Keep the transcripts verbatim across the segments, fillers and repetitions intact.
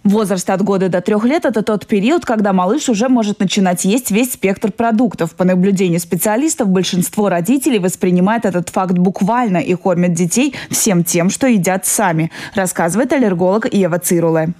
Возраст от года до трех лет – это тот период, когда малыш уже может начинать есть весь спектр продуктов. По наблюдению специалистов, большинство родителей воспринимает этот факт буквально и кормят детей всем тем, что едят сами, рассказывает аллерголог Ева Цируле.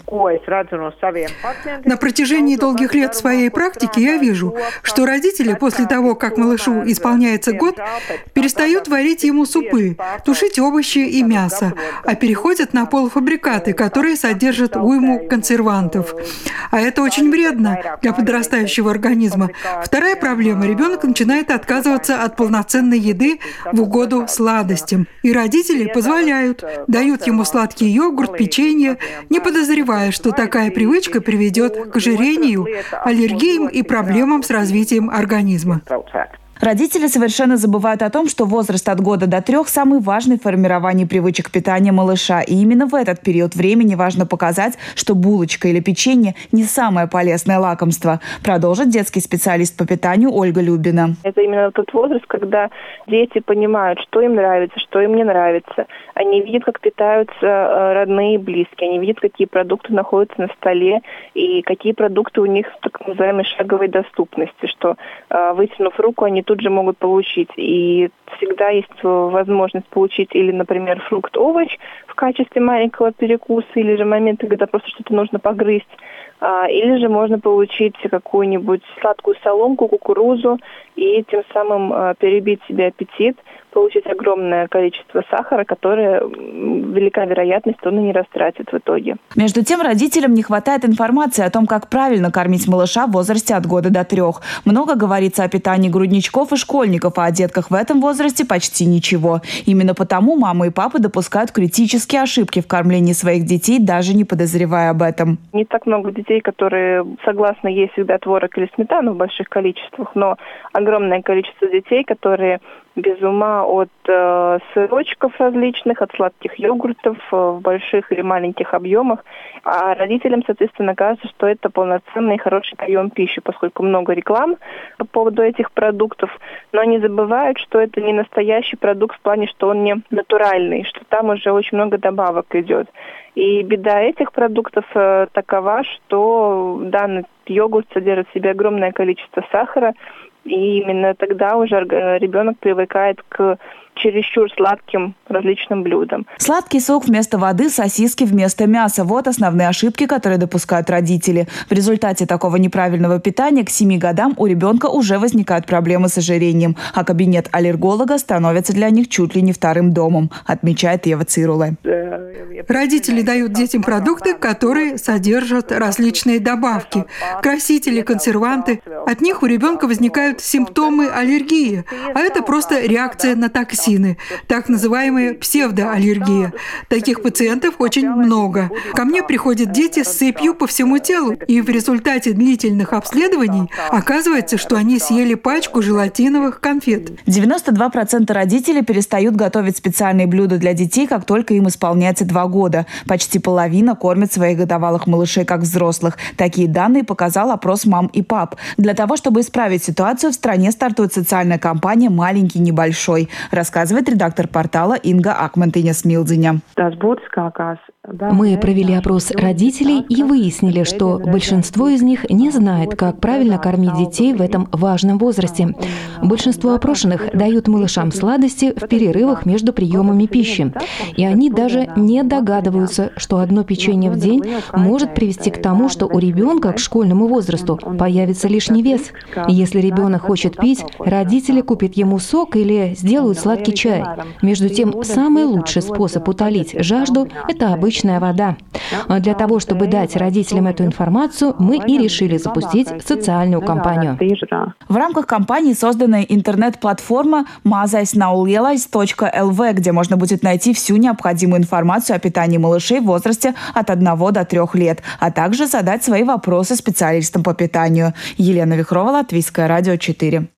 На протяжении долгих лет своей практики я вижу, что родители после того, как малышу исполняется год, перестают варить ему супы, тушить овощи и мясо, а переходят на полуфабрикаты, которые содержат уйму консервантов. А это очень вредно для подрастающего организма. Вторая проблема – ребенок начинает отказываться от полноценной еды в угоду сладостям. И родители позволяют, дают ему сладкий йогурт, печенье, не подозревая, что такая привычка приведет к ожирению, аллергиям и проблемам с развитием организма. Родители совершенно забывают о том, что возраст от года до трех – самый важный в формировании привычек питания малыша. И именно в этот период времени важно показать, что булочка или печенье – не самое полезное лакомство, продолжит детский специалист по питанию Ольга Любина. Это именно тот возраст, когда дети понимают, что им нравится, что им не нравится. Они видят, как питаются родные и близкие, они видят, какие продукты находятся на столе и какие продукты у них в так называемой шаговой доступности, что, вытянув руку, они тут же могут получить. И всегда есть возможность получить или, например, фрукт, овощ в качестве маленького перекуса, или же моменты, когда просто что-то нужно погрызть. Или же можно получить какую-нибудь сладкую соломку, кукурузу и тем самым перебить себе аппетит, получить огромное количество сахара, которое велика вероятность, он и не растратит в итоге. Между тем, родителям не хватает информации о том, как правильно кормить малыша в возрасте от года до трех. Много говорится о питании грудничков и школьников, а о детках в этом возрасте почти ничего. Именно потому мамы и папы допускают критические ошибки в кормлении своих детей, даже не подозревая об этом. Не так много детей, которые согласны есть всегда творог или сметану в больших количествах, но огромное количество детей, которые без ума от э, сырочков различных, от сладких йогуртов э, в больших или маленьких объемах. А родителям, соответственно, кажется, что это полноценный и хороший прием пищи, поскольку много реклам по поводу этих продуктов. Но они забывают, что это не настоящий продукт в плане, что он не натуральный, что там уже очень много добавок идет. И беда этих продуктов э, такова, что данный йогурт содержит в себе огромное количество сахара, и именно тогда уже ребенок привыкает к чересчур сладким различным блюдам. Сладкий сок вместо воды, сосиски вместо мяса – вот основные ошибки, которые допускают родители. В результате такого неправильного питания к семи годам у ребенка уже возникают проблемы с ожирением, а кабинет аллерголога становится для них чуть ли не вторым домом, отмечает Ева Цируле. Родители дают детям продукты, которые содержат различные добавки, красители, консерванты. От них у ребенка возникают симптомы аллергии, а это просто реакция на токсины. Так называемая псевдоаллергия. Таких пациентов очень много. Ко мне приходят дети с сыпью по всему телу, и в результате длительных обследований оказывается, что они съели пачку желатиновых конфет. девяносто два процента родителей перестают готовить специальные блюда для детей, как только им исполняется два года. Почти половина кормит своих годовалых малышей как взрослых. Такие данные показал опрос мам и пап. Для того, чтобы исправить ситуацию, в стране стартует социальная кампания «Маленький небольшой», рассказывает редактор портала Инга Акментиня-Смилдзиня. Мы провели опрос родителей и выяснили, что большинство из них не знает, как правильно кормить детей в этом важном возрасте. Большинство опрошенных дают малышам сладости в перерывах между приемами пищи. И они даже не догадываются, что одно печенье в день может привести к тому, что у ребенка к школьному возрасту появится лишний вес. Если ребенок хочет пить, родители купят ему сок или сделают сладкий чай. Между тем, самый лучший способ утолить жажду – это обычная вода. Для того, чтобы дать родителям эту информацию, мы и решили запустить социальную кампанию. В рамках кампании создана интернет-платформа mazaisnaulielas точка эл ви, где можно будет найти всю необходимую информацию о питании малышей в возрасте от одного до трех лет, а также задать свои вопросы специалистам по питанию. Елена Вихрова, Латвийское радио четыре.